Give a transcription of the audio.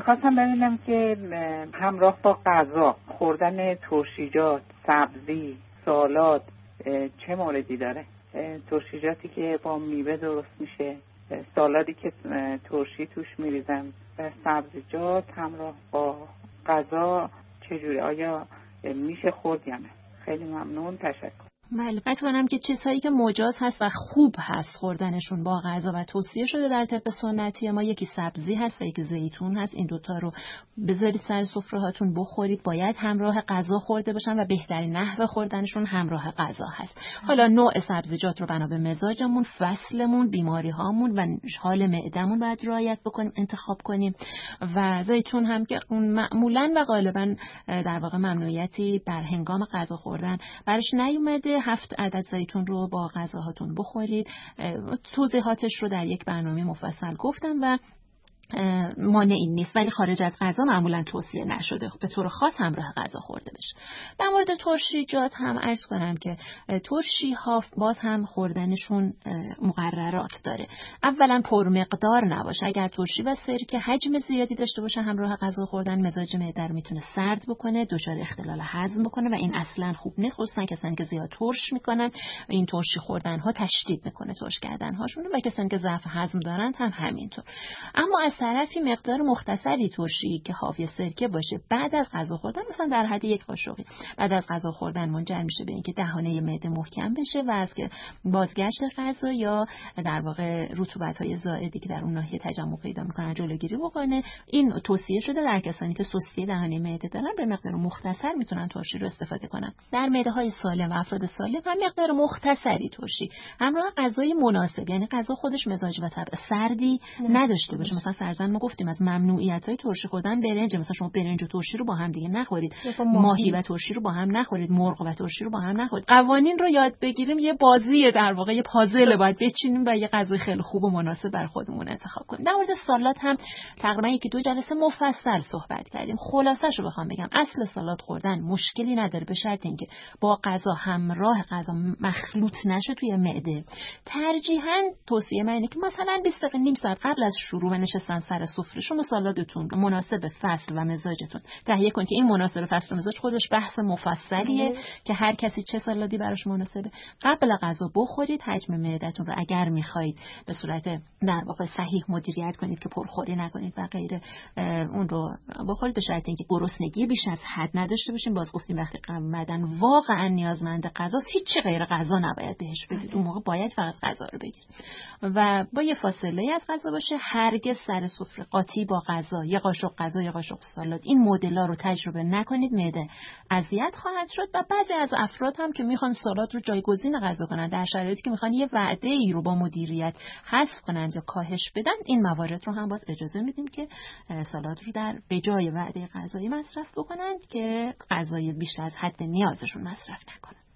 میخواستم ببینم که همراه با غذا خوردن ترشیجات، سبزی، سالاد چه موردی داره؟ ترشیجاتی که با میوه درست میشه، سالادی که ترشی توش میریزم و سبزیجات همراه با غذا چجوری؟ آیا میشه خورد یا نه؟ خیلی ممنون، تشکر. بله، فکر کنم که چیزهایی که مجاز هست و خوب هست خوردنشون با غذا و توصیه شده در طب سنتی ما، یکی سبزی هست و یکی زیتون هست. این دوتا رو بذارید سر سفره هاتون بخورید. باید همراه غذا خورده باشن و بهترین نحو خوردنشون همراه غذا هست. حالا نوع سبزیجات رو بنا به مزاجمون، فصلمون، بیماری هامون و حال معدمون باید رعایت بکنیم، انتخاب کنیم. و زیتون هم که معمولا و غالبا در واقع ممنوعیتی بر هنگام غذا خوردن برش نیومده. 7 عدد زیتون رو با غذاهاتون بخورید. توضیحاتش رو در یک برنامه مفصل گفتم و مانعی نیست، ولی خارج از غذا معمولا توصیه نشده به طور خاص همراه غذا خورده بشه. در مورد ترشیجات هم عرض کنم که ترشی ها باز هم خوردنشون مقررات داره. اولا پرمقدار نباشه. اگر ترشی و سرکه حجم زیادی داشته باشه همراه غذا خوردن مزاج معده رو میتونه سرد بکنه، دچار اختلال هضم بکنه و این اصلا خوب نیست. خصوصا کسانی که زیاد ترش میکنن، این ترشی خوردن ها تشدید میکنه ترش کردن هاشون و کسانی که ضعف هضم دارن هم همینطور. اما از طرفی مقدار مختصری ترشی که حاوی سرکه باشه بعد از غذا خوردن، مثلا در حد 1 قاشقی بعد از غذا خوردن، منجر میشه به اینکه دهانه معده محکم بشه و از که بازگشت غذا یا در واقع رطوبت‌های زائدی که در اون ناحیه تجمع پیدا می‌کنه جلوگیری بکنه. این توصیه شده در کسانی که سستی دهانه معده دارن به مقدار مختصر میتونن ترشی رو استفاده کنن. در معده‌های سالم و افراد سالم هم مقدار مختصری ترشی همراه غذای مناسب، یعنی غذا خودش مزاج و طبع سردی نداشته باشه. مثلا فرضاً ما گفتیم از ممنوعیت‌های ترشی خوردن برنج، مثلا شما برنج و ترشی رو با هم دیگه نخورید، ماهی و ترشی رو با هم نخورید، مرغ و ترشی رو با هم نخورید. قوانین رو یاد بگیریم، یه بازی در واقع یه پازل باید بچینیم و یه غذای خیلی خوب و مناسب بر خودمون انتخاب کنیم. در مورد سالاد هم تقریبا 1-2 جلسه مفصل صحبت کردیم. خلاصه‌شو بخوام بگم، اصل سالاد خوردن مشکلی نداره به شرط اینکه با غذا همراه غذا مخلوط نشه توی معده. ترجیحاً توصیه من اینه که مثلا 20 دقیقه نیم ساعت قبل از شروع نشستن سر سفره شما سالادتون مناسب فصل و مزاجتون تهیه کنید که این مناسب فصل و مزاج خودش بحث مفصلیه که هر کسی چه سالادی براش مناسبه. قبل غذا بخورید، حجم معدتون رو اگر میخواید به صورت در واقع صحیح مدیریت کنید که پرخوری نکنید و غیره، اون رو بخورید به شرط اینکه گرسنگی بیش از حد نداشته باشین. باز گفتیم وقتی بدن واقعا نیازمند غذاست هیچ غیر غذا نباید بهش بدید، اون موقع باید فقط غذا رو بگیرید و با یه فاصله از غذا باشه. هرگز سر سفره قاطی با غذا، 1 قاشق غذا 1 قاشق سالاد، این مدل‌ها رو تجربه نکنید، معده اذیت خواهد شد. و بعضی از افراد هم که میخوان سالاد رو جایگزین غذا کنن در شرایطی که میخوان یه وعده ای رو با مدیریت حذف کنن یا کاهش بدن، این موارد رو هم باز اجازه میدیم که سالاد رو در به جای وعده غذایی مصرف بکنن که غذای بیش از حد نیازشون مصرف نکنن.